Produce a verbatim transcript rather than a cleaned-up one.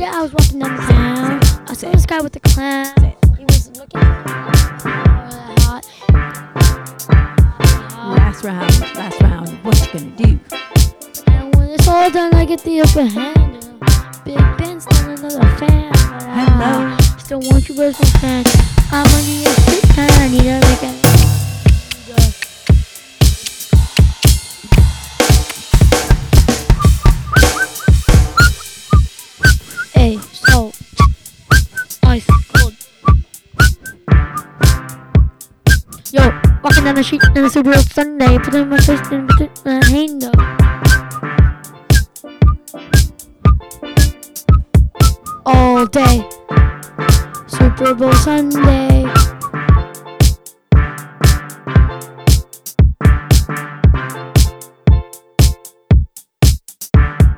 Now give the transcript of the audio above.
day I was walking down the town. I saw this guy with a clown. He was looking hot. Last round, last round. What you gonna do? And when it's all done, I get the upper hand. Big Ben's still another fan. But Hello. I still want you as my friend. I'm on the street and I need to make it. Hey, so ice cold. Yo, walking down the street in a super Sunday, putting my face in between my hand. All day, Super Bowl Sunday.